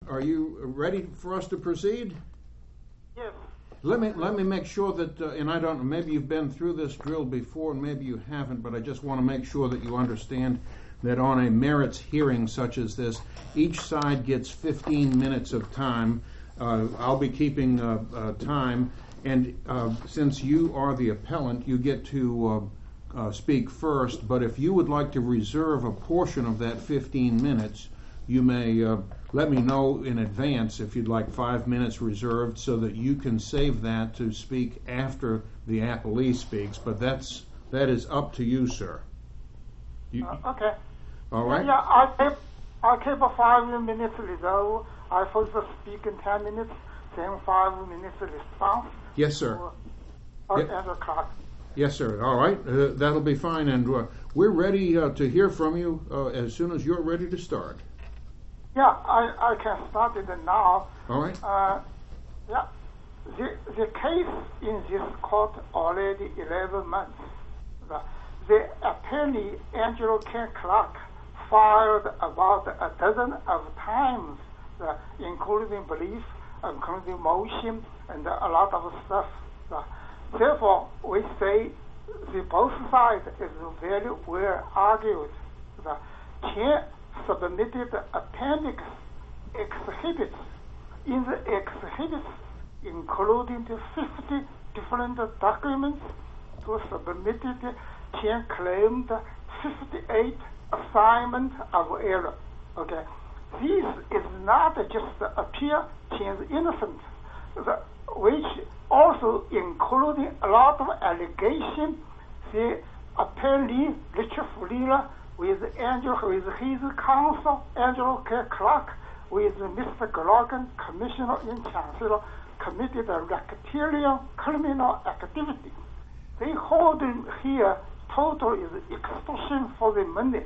are you ready for us to proceed? Yes. Let me make sure that, and I don't know, maybe you've been through this drill before and maybe you haven't, but I just want to make sure that you understand that on a merits hearing such as this, each side gets 15 minutes of time. I'll be keeping time, and since you are the appellant, you get to speak first, but if you would like to reserve a portion of that 15 minutes, you may let me know in advance if you'd like 5 minutes reserved so that you can save that to speak after the appellee speaks, but that is up to you, sir. Okay. All right? Yeah, I keep 5 minutes reserve. I first speak in 10 minutes, then 5 minutes response. Yes, sir. As a class. Yes, sir. All right. That'll be fine, and we're ready to hear from you as soon as you're ready to start. Yeah, I can start it now. All right. Yeah, the case in this court already 11 months. The attorney, Angelo K. Clark, filed about a dozen of times, including brief, including motion, and a lot of stuff. Therefore, we say the both sides is very well argued. Chen submitted appendix exhibits. In the exhibits, including the 50 different documents to submitted, Chen claimed 58 assignment of error. Okay, this is not just appear Chen's innocent, which also including a lot of allegations. The attorney Richard Freeler with his counsel Angelo K. Clark, with Mr. Grogan, Commissioner in Chancellor, committed a racketeering criminal activity. They hold him here. Total is extortion for the money.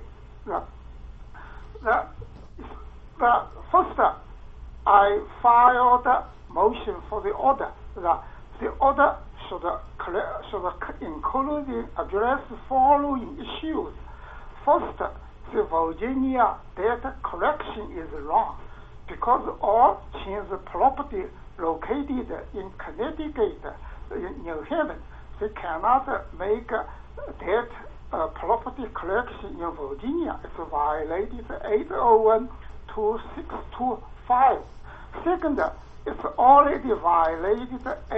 First, I filed a motion for the order. The order should include the address following issues. First, the Virginia data collection is wrong because all Chen's property located in Connecticut, in New Haven, they cannot make that property collection in Virginia. It's violated 801-2625. Second, it's already violated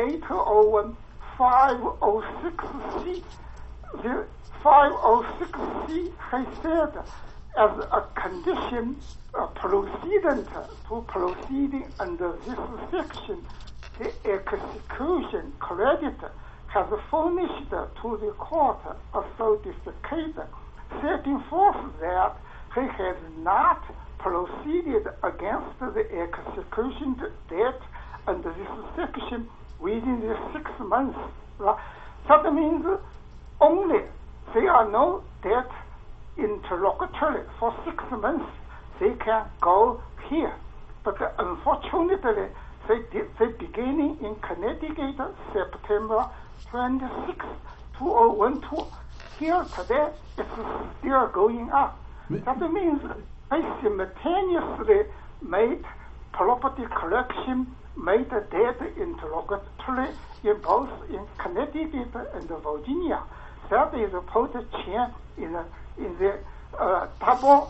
801-506C. The 506C has said as a condition proceeding under this section, the execution creditor has furnished to the court a certificate setting forth that he has not proceeded against the execution debt under this section within the 6 months. That means only there are no debt interlocutory for 6 months. They can go here, but unfortunately, they beginning in Connecticut, September 26, 2012. Here today, it's still going up. That means they simultaneously made property collection, made debt interlocutory in both in Connecticut and Virginia. That is put Chen in the double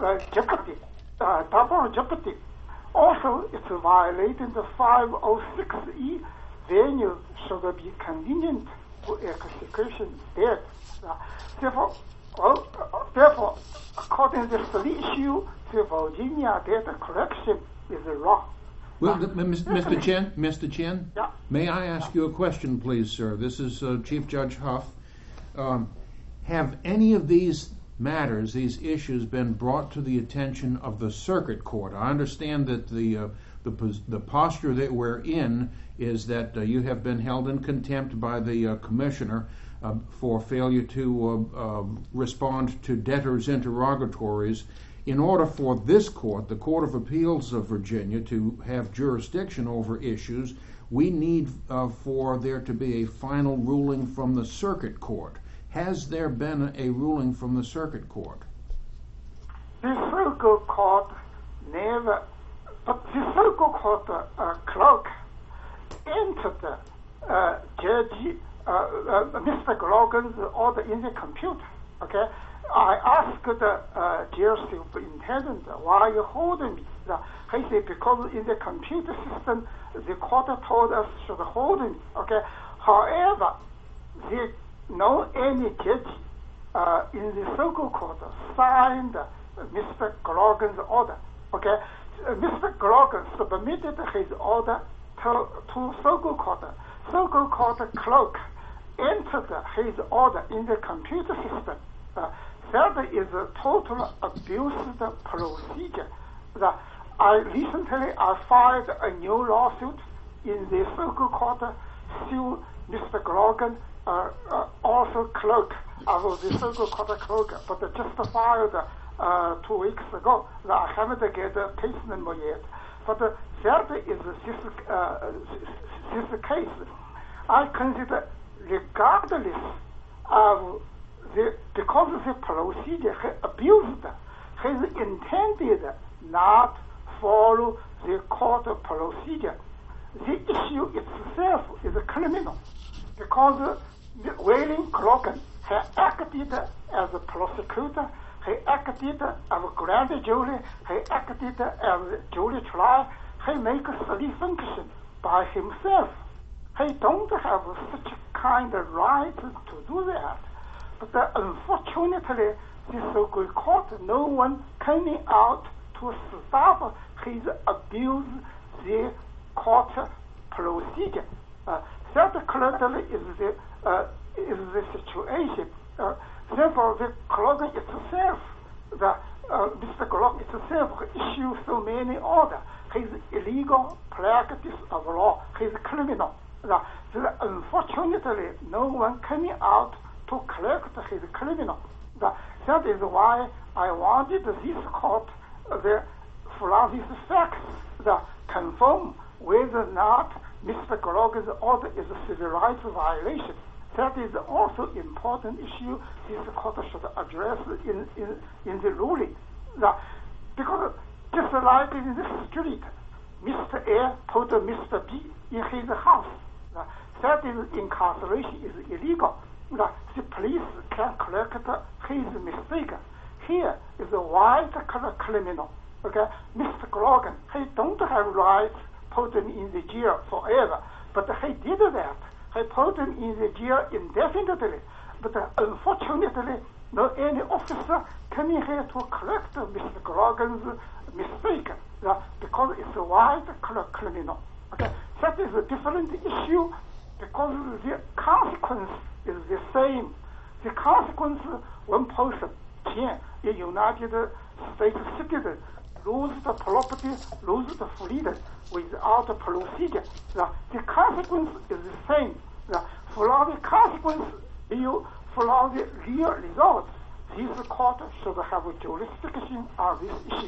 jeopardy. Also, it's violating the 506E. Venue should be convenient to execution debt. Therefore, according to the issue, the Virginia data collection is wrong. Well, Mr. Chen, yeah. May I ask you a question, please, sir? This is Chief Judge Huff. Have any of these matters, these issues, been brought to the attention of the circuit court? I understand that the posture that we're in is that you have been held in contempt by the commissioner for failure to respond to debtors' interrogatories. In order for this court, the Court of Appeals of Virginia, to have jurisdiction over issues, we need for there to be a final ruling from the circuit court. Has there been a ruling from the circuit court? The circuit court never But the circle court clerk entered Judge Mr. Grogan's order in the computer. Okay, I asked the jail superintendent, why are you holding me? He said, because in the computer system, the court told us should hold me. Okay, however, no any judge in the circle court signed Mr. Grogan's order. Okay, Mr. Grogan submitted his order to circle court. Circle court clerk entered his order in the computer system. That is a total abuse procedure. Recently I filed a new lawsuit in the circle court, sue Mr. Grogan, also clerk of the circle court clerk, but just filed 2 weeks ago. I haven't get a case number yet. But that is this case. I consider, regardless of because the procedure he abused, he intended not follow the court procedure. The issue itself is criminal, because William Grogan he acted as a prosecutor, he acted as a grand jury, he acted as a jury trial. He makes three functions by himself. He don't have such kind of right to do that. But unfortunately, the circuit court, no one coming out to stop his abuse the court procedure. That clearly is the situation. Therefore, the Grogan itself, Mr. Grogan itself issued so many orders. His illegal practice of law, his criminal. Unfortunately, no one coming out to collect his criminal. That is why I wanted this court, from these facts, confirm whether or not Mr. Grogan's order is a civil rights violation. That is also important issue this court should address in the ruling. Because just like in the street, Mr. A put Mr. B in his house. That is incarceration is illegal. The police can collect his mistake. Here is a white collar criminal. Okay, Mr. Grogan, he don't have right put him in the jail forever, but he did that. He put him in the jail indefinitely. But unfortunately, no any officer coming here to collect Mr. Grogan's mistake, because it's a white collar criminal. Okay, that is a different issue, because the consequence is the same. The consequence, one person can, a United States citizen, lose the property, lose the freedom without a procedure. The consequence is the same. For the consequence, for the real results, this court should have a jurisdiction on this issue.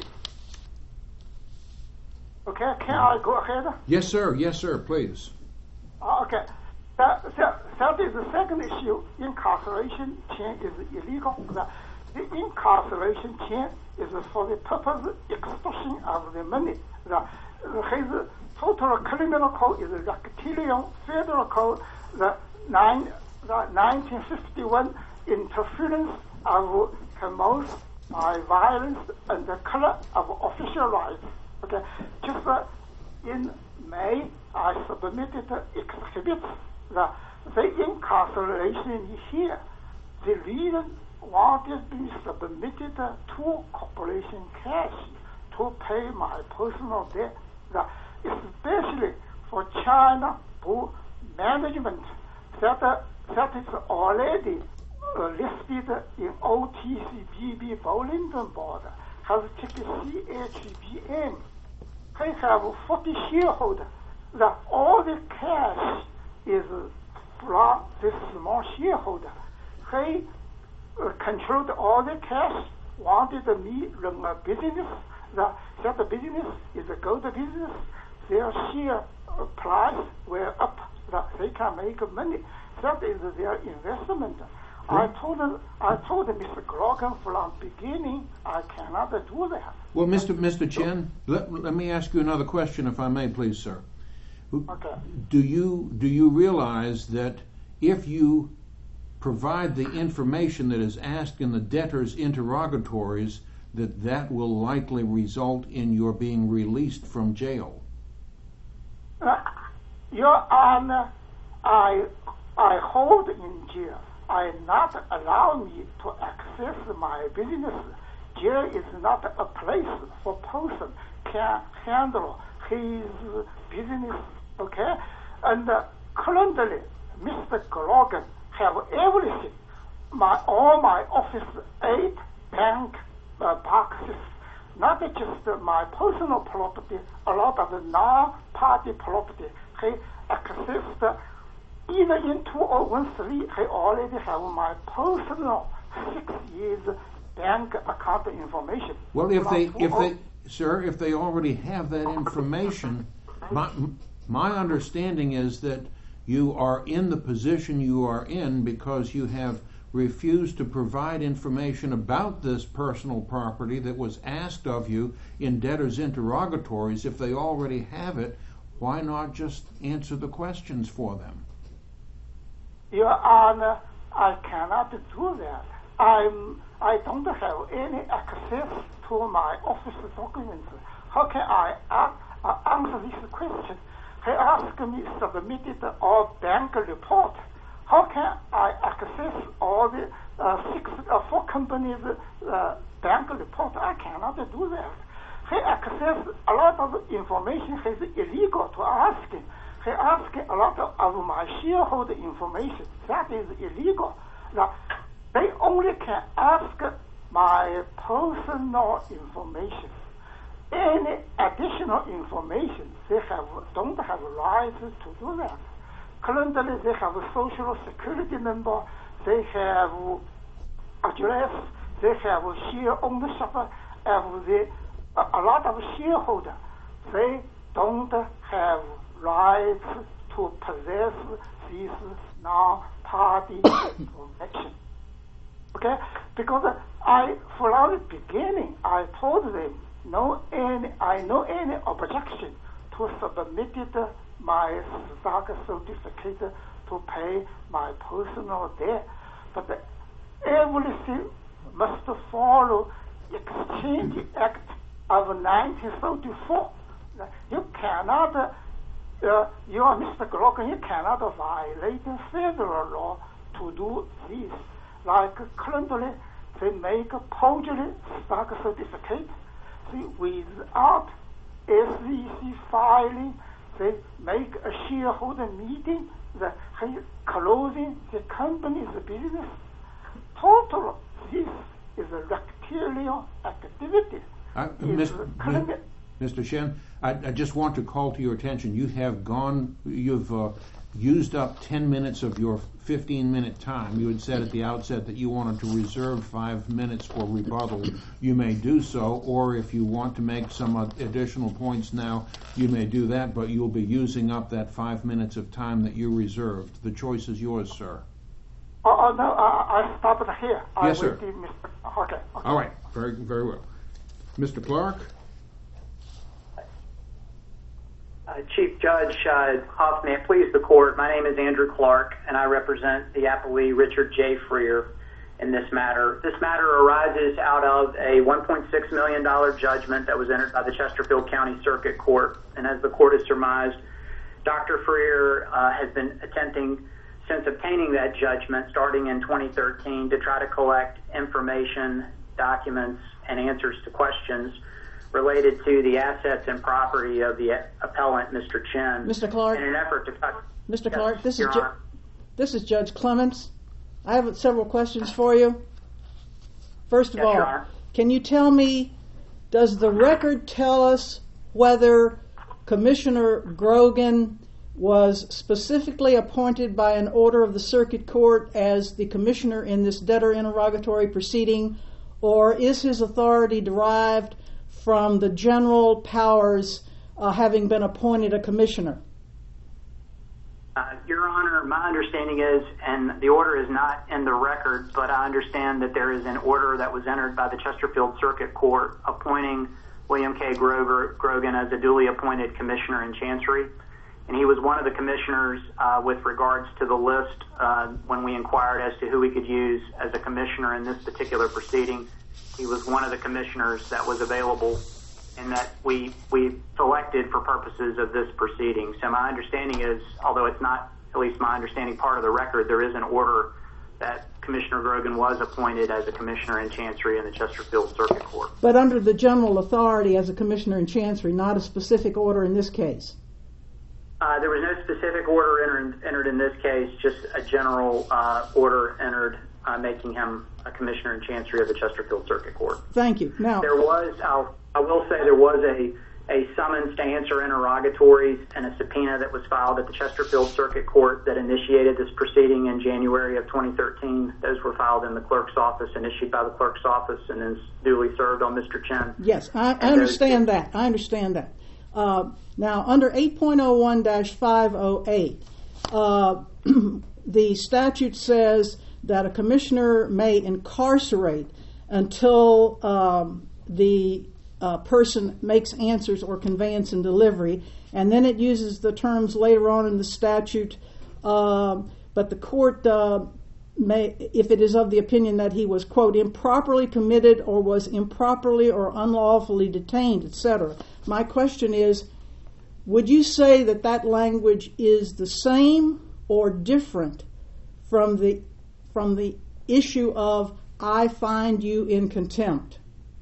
Okay, can I go ahead? Yes, sir. Yes, sir. Please. Okay. That is the second issue. Incarceration chain is illegal. The incarceration chain is for the purpose of extortion of the money. His total criminal code is Reptilian Federal Code, the 1951 interference of commerce by violence and the color of official rights. Okay, just in May, I submitted exhibits. The incarceration here, the reason wanted to be submitted to Corporation Cash to pay my personal debt, especially for China Bull Management, that is already listed in OTCBB Burlington Board, has ticket CHBM. They have 40 shareholders. All the cash is from this small shareholder. He controlled all the cash, wanted me run a business. That business is a good business. Their share price were up. They can make money. That is their investment. I told Mr. Grogan from the beginning I cannot do that. Well, Mr. Chen, let me ask you another question, if I may, please, sir. Okay. Do you realize that if you provide the information that is asked in the debtor's interrogatories, that will likely result in your being released from jail? Your Honor, I hold in jail. I not allow me to access my business. Jail is not a place for person can handle his business. Okay, and currently, Mr. Grogan have everything. All my office 8 bank boxes, not just my personal property, a lot of the non-party property. He accessed even in 2013. He already have my personal 6 years bank account information. Well, if they already have that information, my understanding is that you are in the position you are in because you have refused to provide information about this personal property that was asked of you in debtor's interrogatories. If they already have it, why not just answer the questions for them? Your Honor, I cannot do that. I don't have any access to my office documents. How can I answer this question? He asked me to submit all bank report. How can I access all the 4 companies' bank report? I cannot do that. He accessed a lot of information. It's illegal to ask him. He asked a lot of my shareholder information. That is illegal. Now, they only can ask my personal information. Any additional information, they don't have rights to do that. Currently, they have a social security number, they have address, they have share ownership, a lot of shareholders. They don't have rights to possess this non-party information. Okay? Because from the beginning, I told them, I know any objection to submit my stock certificate to pay my personal debt, but everything must follow Exchange Act of 1934. You cannot, you are Mr. Grogan, you cannot violate federal law to do this. Like currently, they make a forgery stock certificate. Without SEC filing, they make a shareholder meeting, closing the company's business. Total, this is a reptilian activity. Mr. Shen, I just want to call to your attention. You've used up 10 minutes of your 15-minute time. You had said at the outset that you wanted to reserve 5 minutes for rebuttal. You may do so, or if you want to make some additional points now, you may do that, but you'll be using up that 5 minutes of time that you reserved. The choice is yours, sir. Oh, no, I stopped here. Yes, sir. Okay. All right, very, very well. Mr. Clark? Chief Judge Huff, may it please the court, my name is Andrew Clark, and I represent the appellee Richard J. Freer in this matter. This matter arises out of a $1.6 million judgment that was entered by the Chesterfield County Circuit Court, and as the court has surmised, Dr. Freer has been attempting, since obtaining that judgment starting in 2013, to try to collect information, documents, and answers to questions related to the assets and property of the appellant, Mr. Chen. Mr. Clark. In an effort to cut. Mr. Clark, this is Judge Clements. I have several questions for you. First of all, can you tell me, does the record tell us whether Commissioner Grogan was specifically appointed by an order of the Circuit Court as the commissioner in this debtor interrogatory proceeding, or is his authority derived from the general powers having been appointed a commissioner? Your Honor, my understanding is, and the order is not in the record, but I understand that there is an order that was entered by the Chesterfield Circuit Court appointing William K. Grogan as a duly appointed commissioner in Chancery. And he was one of the commissioners with regards to the list when we inquired as to who we could use as a commissioner in this particular proceeding. He was one of the commissioners that was available and that we selected for purposes of this proceeding. So my understanding is, although it's not at least my understanding part of the record, there is an order that Commissioner Grogan was appointed as a commissioner in Chancery in the Chesterfield Circuit Court. But under the general authority as a commissioner in Chancery, not a specific order in this case? There was no specific order entered in this case, just a general order entered making him a commissioner in Chancery of the Chesterfield Circuit Court. Thank you. Now, there was, I will say, there was a summons to answer interrogatories and a subpoena that was filed at the Chesterfield Circuit Court that initiated this proceeding in January of 2013. Those were filed in the clerk's office and issued by the clerk's office and then duly served on Mr. Chen. Yes, I understand that. I understand that. Now, under 8.01-508, the statute says that a commissioner may incarcerate until the person makes answers or conveyance and delivery, and then it uses the terms later on in the statute, but the court may, if it is of the opinion that he was, quote, improperly committed or was improperly or unlawfully detained, etc. My question is, would you say that that language is the same or different from the issue of I find you in contempt?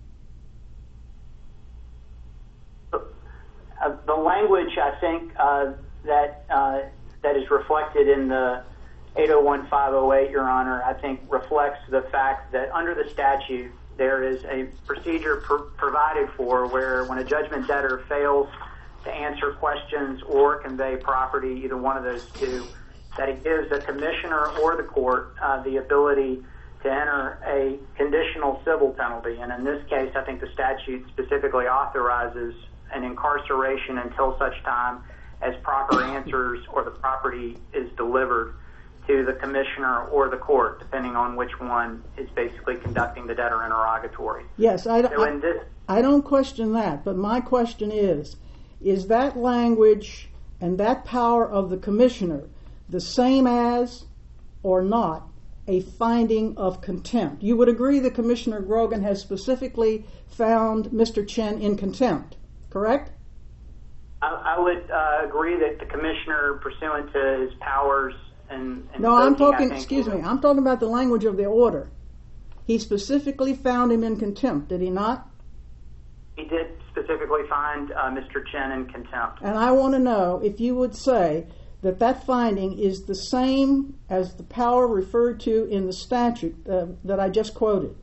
The language, I think, that is reflected in the 801-508, Your Honor, I think reflects the fact that under the statute there is a procedure provided for where when a judgment debtor fails to answer questions or convey property, either one of those two, that it gives the commissioner or the court the ability to enter a conditional civil penalty. And in this case, I think the statute specifically authorizes an incarceration until such time as proper answers or the property is delivered to the commissioner or the court, depending on which one is basically conducting the debtor interrogatory. Yes, I don't question that, but my question is that language and that power of the commissioner the same as or not a finding of contempt? You would agree that Commissioner Grogan has specifically found Mr. Chen in contempt, correct? I would agree that the commissioner, pursuant to his powers and no, I'm talking about the language of the order. He specifically found him in contempt, did he not? He did specifically find Mr. Chen in contempt. And I want to know if you would say that finding is the same as the power referred to in the statute that I just quoted.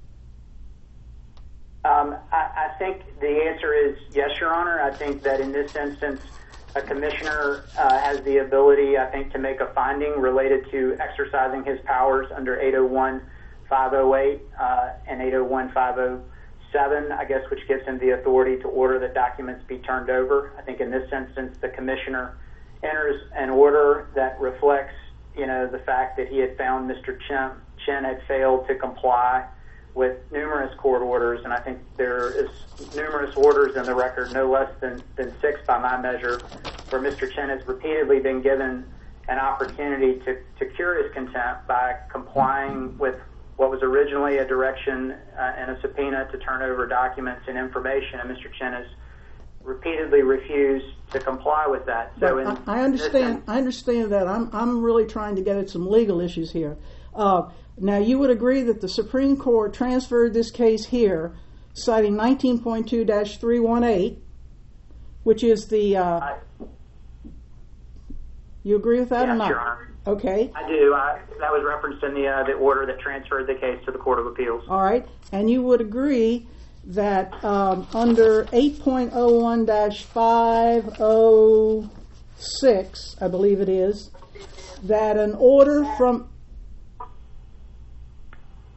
I think the answer is yes, Your Honor. I think that in this instance, a commissioner has the ability, I think, to make a finding related to exercising his powers under 801-508 and 801-507, I guess, which gives him the authority to order that documents be turned over. I think in this instance, the commissioner enters an order that reflects, the fact that he had found Mr. Chen had failed to comply with numerous court orders, and I think there is numerous orders in the record, no less than 6 by my measure, where Mr. Chen has repeatedly been given an opportunity to cure his contempt by complying with what was originally a direction and a subpoena to turn over documents and information, and Mr. Chen has repeatedly refused to comply with that. So I understand that. I'm really trying to get at some legal issues here. Now, you would agree that the Supreme Court transferred this case here, citing 19.2-318, which is the... you agree with that or not? Yes, Your Honor. Okay. I do. That was referenced in the order that transferred the case to the Court of Appeals. All right. And you would agree that under 8.01-506, I believe it is, that an order from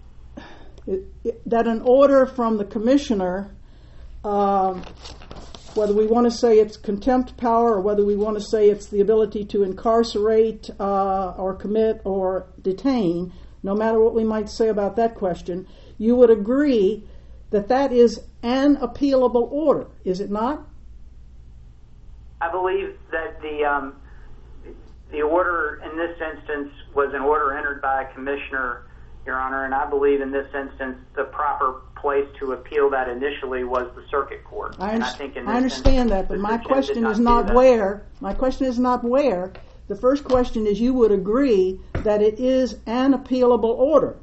the commissioner whether we want to say it's contempt power or whether we want to say it's the ability to incarcerate or commit or detain, no matter what we might say about that question, you would agree that that is an appealable order, is it not? I believe that the order in this instance was an order entered by a commissioner, Your Honor, and I believe in this instance the proper place to appeal that initially was the circuit court. I understand that, but my question is not where. My question is not where. The first question is you would agree that it is an appealable order.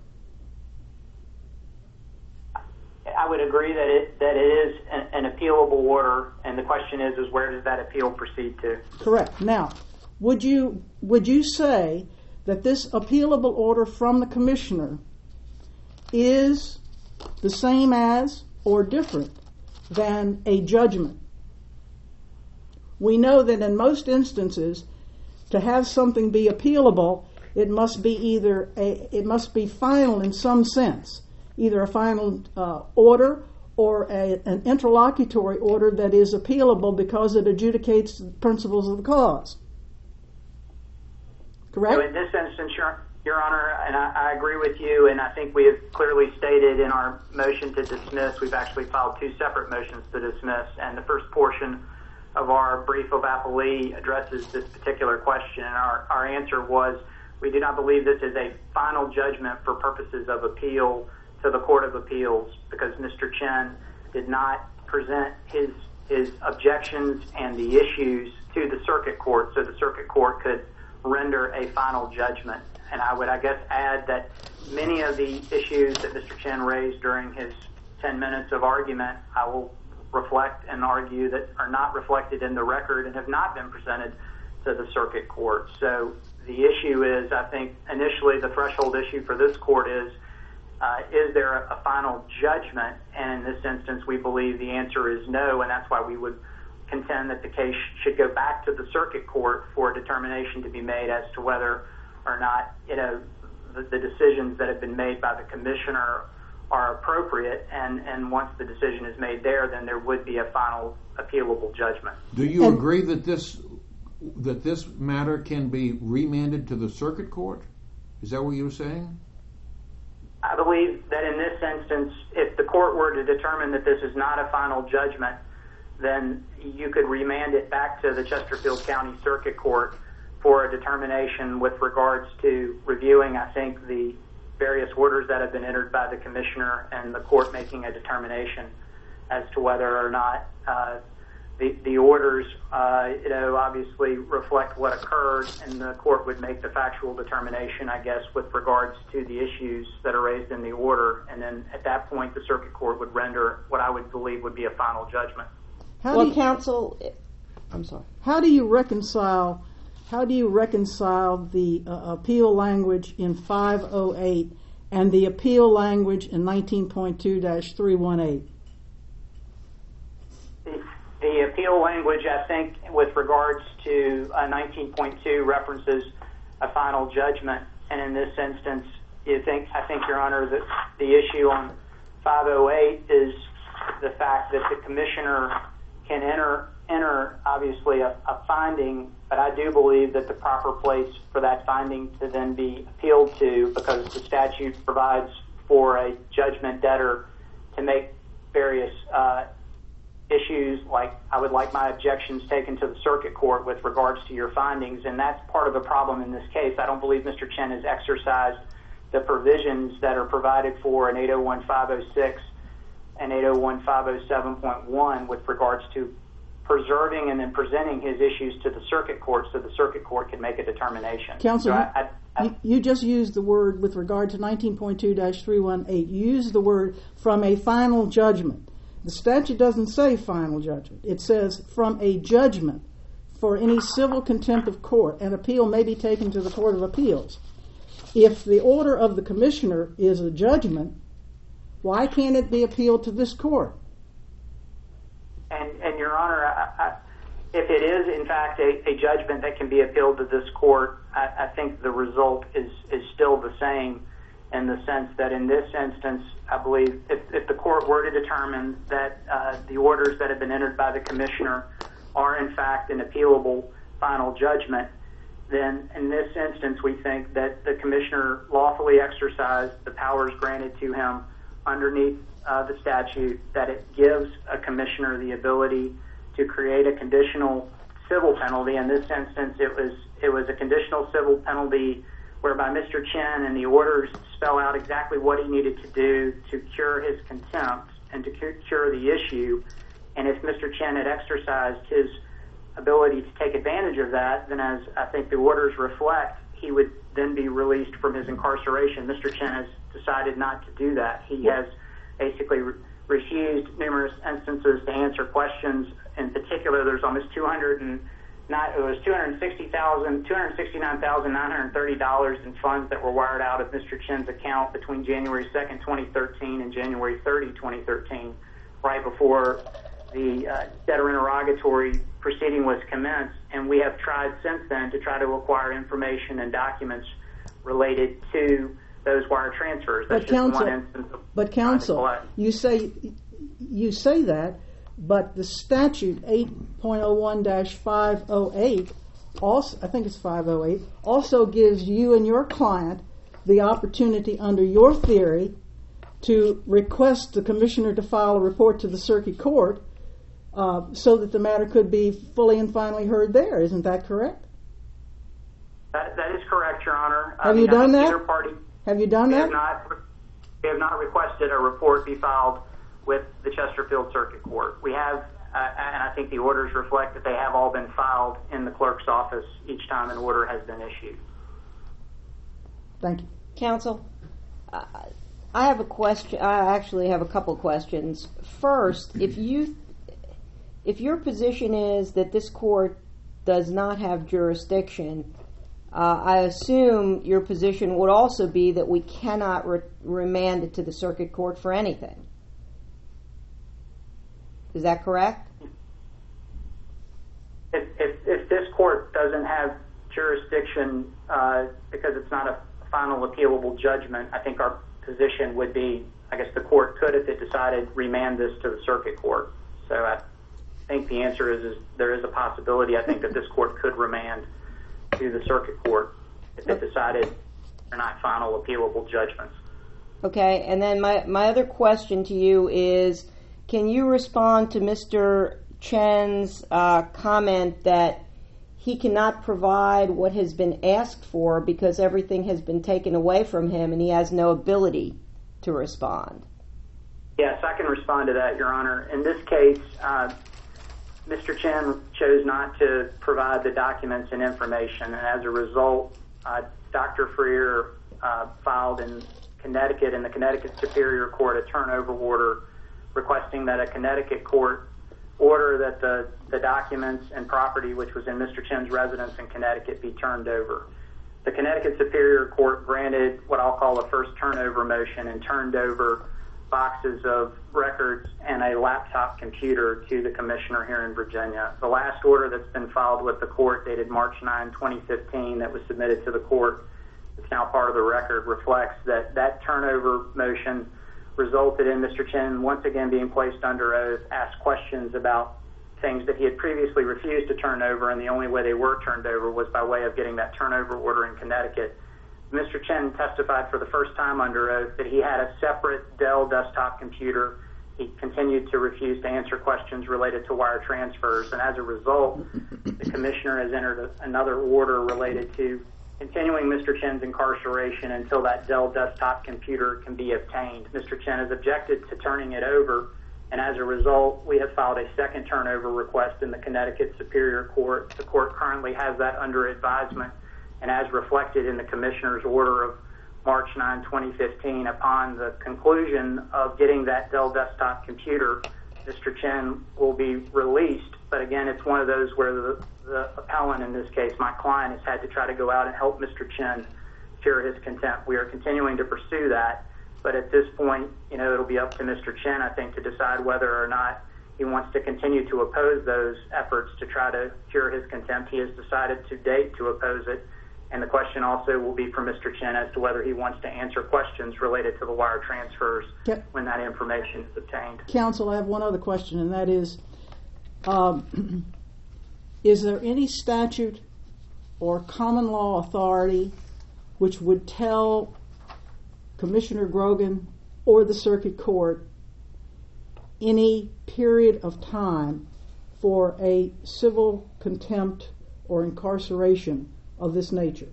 I would agree that it is an appealable order, and the question is where does that appeal proceed to? Correct. Now, would you say that this appealable order from the commissioner is the same as or different than a judgment? We know that in most instances, to have something be appealable, it must be final in some sense, either a final order or an interlocutory order that is appealable because it adjudicates the principles of the cause. Correct? So in this instance, Your Honor, and I agree with you, and I think we have clearly stated in our motion to dismiss, we've actually filed two separate motions to dismiss, and the first portion of our brief of appellee addresses this particular question, and our answer was we do not believe this is a final judgment for purposes of appeal to the Court of Appeals because Mr. Chen did not present his objections and the issues to the circuit court so the circuit court could render a final judgment. And I would, add that many of the issues that Mr. Chen raised during his 10 minutes of argument, I will reflect and argue that are not reflected in the record and have not been presented to the circuit court. So the issue is, I think, initially the threshold issue for this court is there a final judgment? And in this instance, we believe the answer is no, and that's why we would contend that the case should go back to the circuit court for a determination to be made as to whether or not, the decisions that have been made by the commissioner are appropriate, and once the decision is made there, then there would be a final appealable judgment. Do you agree that this matter can be remanded to the circuit court? Is that what you're saying? I believe that in this instance, if the court were to determine that this is not a final judgment, then you could remand it back to the Chesterfield County Circuit Court for a determination with regards to reviewing, I think, the various orders that have been entered by the commissioner and the court making a determination as to whether or not the orders, obviously reflect what occurred, and the court would make the factual determination, I guess, with regards to the issues that are raised in the order, and then at that point, the circuit court would render what I would believe would be a final judgment. Counsel, I'm sorry. How do you reconcile the appeal language in 508 and the appeal language in 19.2-318? The appeal language, I think, with regards to 19.2 references a final judgment, and in this instance, I think, Your Honor, that the issue on 508 is the fact that the commissioner can enter obviously a finding, but I do believe that the proper place for that finding to then be appealed to, because the statute provides for a judgment debtor to make various issues, like I would like my objections taken to the circuit court with regards to your findings, and that's part of the problem in this case. I don't believe Mr. Chen has exercised the provisions that are provided for in 801-506 and 801-507.1 with regards to preserving and then presenting his issues to the circuit court so the circuit court can make a determination. Counsel, you just used the word with regard to 19.2-318. You used the word from a final judgment. The statute doesn't say final judgment. It says from a judgment for any civil contempt of court. An appeal may be taken to the Court of Appeals. If the order of the commissioner is a judgment, why can't it be appealed to this court? And Your Honor, if it is in fact a judgment that can be appealed to this court, I think the result is still the same, in the sense that in this instance, I believe if the court were to determine that the orders that have been entered by the commissioner are in fact an appealable final judgment, then in this instance we think that the commissioner lawfully exercised the powers granted to him underneath the statute, that it gives a commissioner the ability to create a conditional civil penalty. In this instance, it was a conditional civil penalty whereby Mr. Chen and the orders spell out exactly what he needed to do to cure his contempt and to cure the issue. And if Mr. Chen had exercised his ability to take advantage of that, then as I think the orders reflect, he would then be released from his incarceration. Mr. Chen has decided not to do that. He has basically refused numerous instances to answer questions. In particular, there's almost $269,930 in funds that were wired out of Mr. Chen's account between January 2nd, 2013 and January 30, 2013, right before the debtor interrogatory proceeding was commenced. And we have tried since then to try to acquire information and documents related to those wire transfers. That's but counsel, you say that, but the statute 8.01-508, also, I think it's 508, also gives you and your client the opportunity under your theory to request the commissioner to file a report to the circuit court so that the matter could be fully and finally heard there. Isn't that correct? That is correct, Your Honor. Have you done that? Have you done that? We have not requested a report be filed with the Chesterfield Circuit Court. We have, and I think the orders reflect that they have all been filed in the clerk's office each time an order has been issued. Thank you. Counsel, I have a question. I actually have a couple questions. First, if your position is that this court does not have jurisdiction, I assume your position would also be that we cannot remand it to the circuit court for anything. Is that correct? If this court doesn't have jurisdiction because it's not a final appealable judgment, I think our position would be, I guess the court could, if it decided, remand this to the circuit court. So I think the answer is there is a possibility, I think, that this court could remand to the circuit court if it decided they're not final appealable judgments. Okay, and then my other question to you is, can you respond to Mr. Chen's comment that he cannot provide what has been asked for because everything has been taken away from him and he has no ability to respond? Yes, I can respond to that, Your Honor. In this case, Mr. Chen chose not to provide the documents and information, and as a result, Dr. Freer filed in Connecticut, in the Connecticut Superior Court, a turnover order requesting that a Connecticut court order that the documents and property which was in Mr. Chen's residence in Connecticut be turned over. The Connecticut Superior Court granted what I'll call a first turnover motion and turned over boxes of records and a laptop computer to the commissioner here in Virginia. The last order that's been filed with the court, dated March 9, 2015, that was submitted to the court, it's now part of the record, reflects that turnover motion resulted in Mr. Chen once again being placed under oath, asked questions about things that he had previously refused to turn over, and the only way they were turned over was by way of getting that turnover order in Connecticut. Mr. Chen testified for the first time under oath that he had a separate Dell desktop computer. He continued to refuse to answer questions related to wire transfers, and as a result, the commissioner has entered another order related to continuing Mr. Chen's incarceration until that Dell desktop computer can be obtained. Mr. Chen has objected to turning it over, and as a result, we have filed a second turnover request in the Connecticut Superior Court. The court currently has that under advisement, and as reflected in the commissioner's order of March 9, 2015, upon the conclusion of getting that Dell desktop computer, Mr. Chen will be released. But again, it's one of those where the appellant, in this case, my client, has had to try to go out and help Mr. Chen cure his contempt. We are continuing to pursue that, but at this point, it'll be up to Mr. Chen, I think, to decide whether or not he wants to continue to oppose those efforts to try to cure his contempt. He has decided to date to oppose it, And the question also will be for Mr. Chen as to whether he wants to answer questions related to the wire transfers when that information is obtained. Counsel, I have one other question, and that is there any statute or common law authority which would tell Commissioner Grogan or the Circuit Court any period of time for a civil contempt or incarceration of this nature?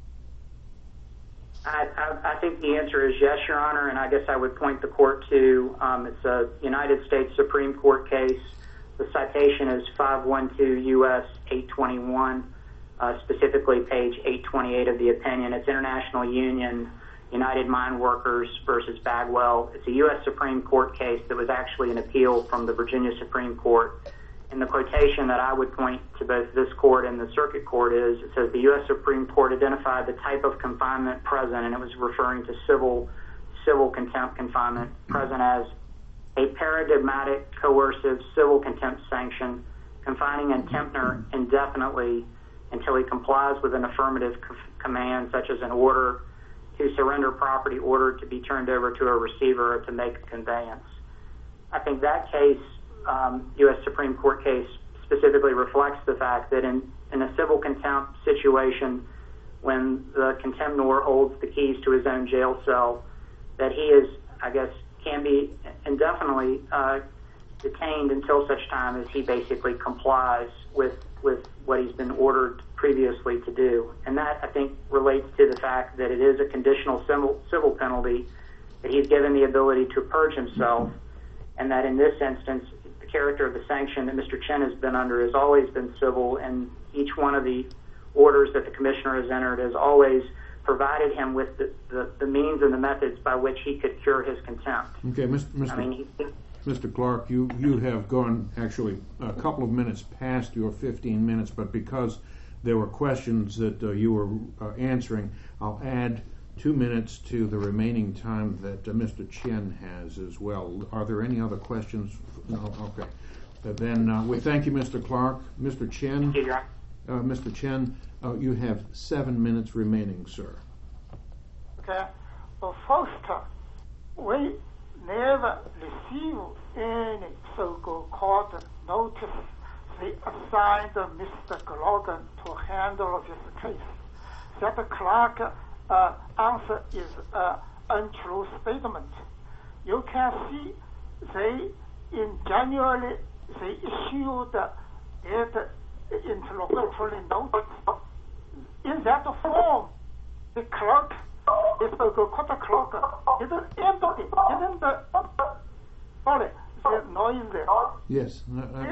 I think the answer is yes, Your Honor, and I guess I would point the court to, it's a United States Supreme Court case. The citation is 512 U.S. 821, specifically page 828 of the opinion. It's International Union United Mine Workers versus Bagwell. It's a U.S. Supreme Court case that was actually an appeal from the Virginia Supreme Court. And the quotation that I would point to both this court and the Circuit Court is, it says the U.S. Supreme Court identified the type of confinement present, and it was referring to civil contempt confinement present as a paradigmatic, coercive civil contempt sanction, confining a tempter indefinitely until he complies with an affirmative command, such as an order to surrender property, order to be turned over to a receiver, or to make a conveyance. I think that case, U.S. Supreme Court case, specifically reflects the fact that in a civil contempt situation, when the contemptor holds the keys to his own jail cell, that he is, I guess, can be indefinitely detained until such time as he basically complies with what he's been ordered previously to do. And that, I think, relates to the fact that it is a conditional civil penalty, that he's given the ability to purge himself, and that in this instance, the character of the sanction that Mr. Chen has been under has always been civil, and each one of the orders that the commissioner has entered has always provided him with the means and the methods by which he could cure his contempt. Okay, Mr. Clark, you have gone actually a couple of minutes past your 15 minutes, but because there were questions that you were answering, I'll add 2 minutes to the remaining time that Mr. Chen has as well. Are there any other questions? No? Okay. Then we thank you, Mr. Clark. Mr. Chen, Mr. Chen, you have 7 minutes remaining, sir. Okay. Well, first, we never receive any so-called court notice. They assigned Mr. Grogan to handle this case. That Clark answer is an untrue statement. You can see in January they issued that interlocutory notice. In that form, the clerk, the so-called court clerk, didn't enter it. Sorry, there's noise there. Yes.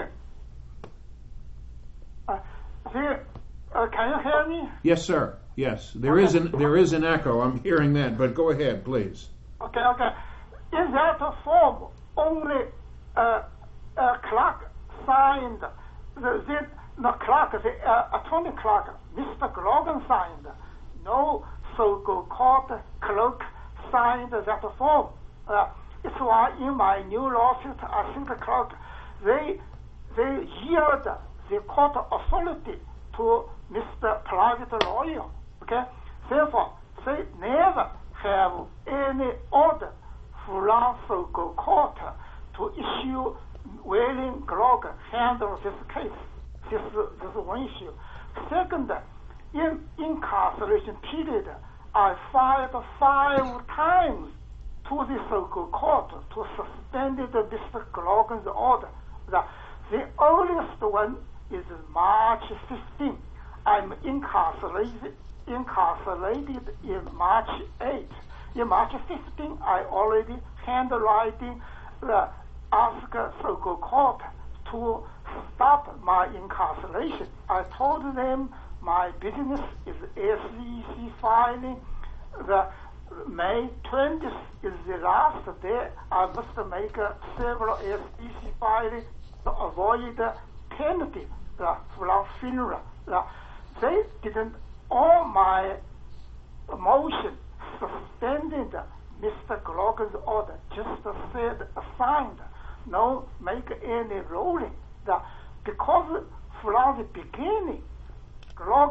Can you hear me? Yes, sir. Yes, there is an echo. I'm hearing that, but go ahead, please. Okay. In that form, only Clark signed. Attorney Clark, Mr. Grogan signed. No so-called court clerk signed that form. It's why in my new lawsuit, I think the clerk they yield the court authority to Mr. Private Lawyer. Okay, therefore they never have any order from so-called court to issue William Grogan handle this case. This is one issue. Second, in incarceration period, I filed 5 times to the so-called court to suspend Mr. Grogan's order. The earliest one is March 15. I'm incarcerated in March 8. In March 15, I already handwriting ask so-called court to stop my incarceration. I told them my business is SEC filing. The May 20th is the last day. I must make several SEC filings to avoid penalty from FINRA. They didn't, all my motion suspended Mr. Grogan's order, just said assigned, no make any ruling. Because from the beginning, Grogan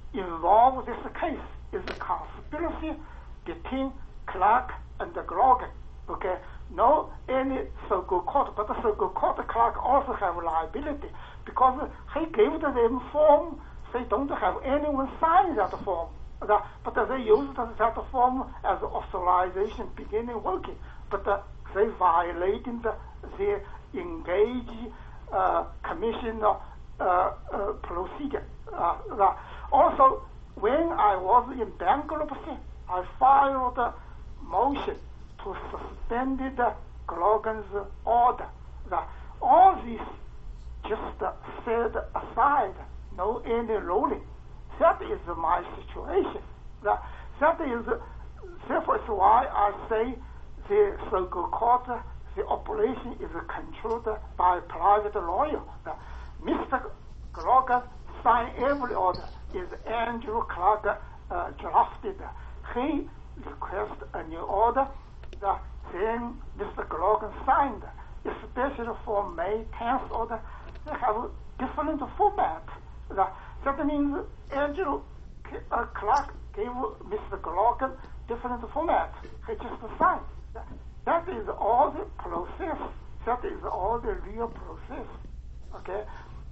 involved this case is a conspiracy between Clark and Grogan. Okay, no any so-called court, but the so-called court Clark also have liability because he gave them form. They don't have anyone sign that form. But they used that form as authorization beginning working. But they violated the engage commission procedure. Also, when I was in bankruptcy, I filed a motion to suspend Grogan's order. All this just set aside, no any ruling. That is my situation. That is, therefore, it's why I say the so-called court, the operation is controlled by a private lawyer. Mr. Grogan signed every order. Is Andrew Clark drafted? He requested a new order. Then Mr. Grogan signed, especially for May 10th order. They have different formats. That means Andrew Clark gave Mr. Grogan different formats. He just signed. That is all the process. That is all the real process. Okay.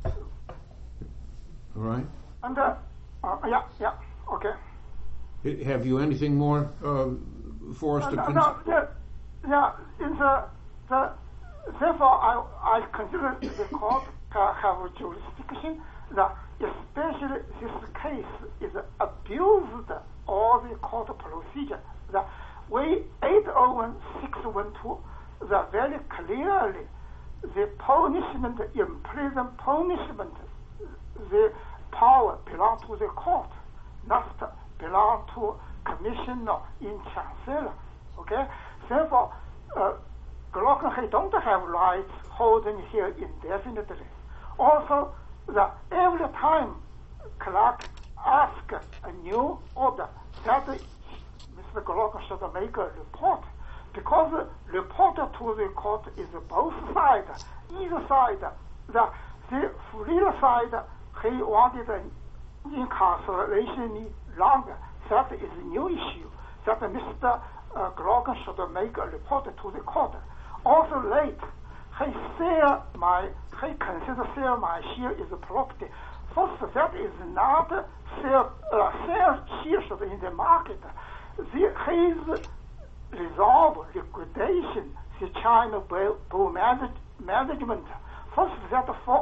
All right. And okay. Have you anything more for us to consider? Therefore, I consider the court have jurisdiction. Especially this case is abused all the court procedure. We 801-612 very clearly the punishment, imprisonment punishment, the power belong to the court, not belong to commissioner in chancellor. Okay, therefore, Grogan he don't have rights holding here indefinitely. Also, every time Clark asks a new order, that Mr. Grogan should make a report, because the report to the court is both sides. Either side, the freer side, he wanted an incarceration longer. That is a new issue. That Mr. Grogan should make a report to the court. Also late, he considers sell my share is a property. First, that is not sell shares in the market. His resolve liquidation, the China Bull management. First, that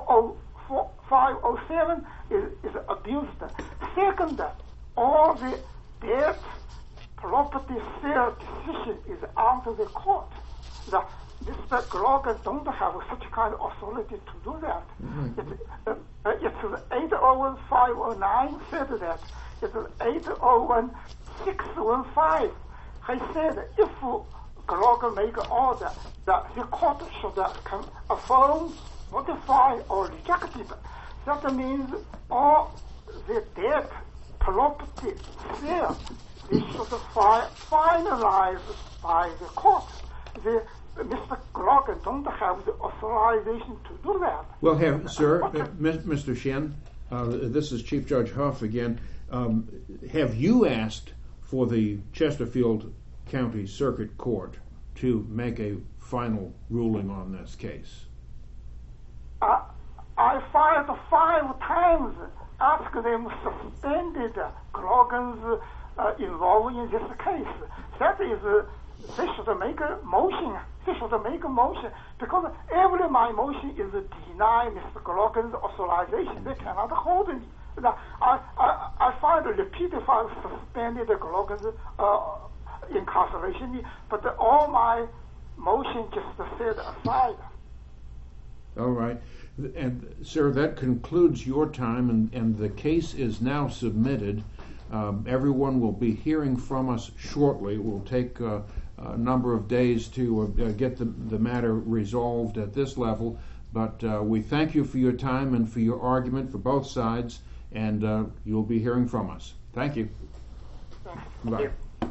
507 is abused. Second, all the debt property sale decision is under the court. Mr. Grogan don't have such kind of authority to do that. It's 801-509 said that. It's 801-615. He said if Grogan make an order that the court should affirm, modify, or reject it. That means all the debt property sale is should finalized by the court. Mr. Grogan don't have the authorization to do that. Well, sir, Mr. Shen, this is Chief Judge Huff again. Have you asked for the Chesterfield County Circuit Court to make a final ruling on this case? I filed 5 times, asked them suspended Grogan's involved in this case. That is, they should make a motion. Because every my motion is deny Mr. Grogan's authorization. They cannot hold me. I filed repeated file suspended Grogan's incarceration, but all my motion just set aside. All right. And, sir, that concludes your time, and the case is now submitted. Everyone will be hearing from us shortly. It will take a number of days to get the matter resolved at this level, but we thank you for your time and for your argument for both sides, and you'll be hearing from us. Thank you. Thank Bye. you.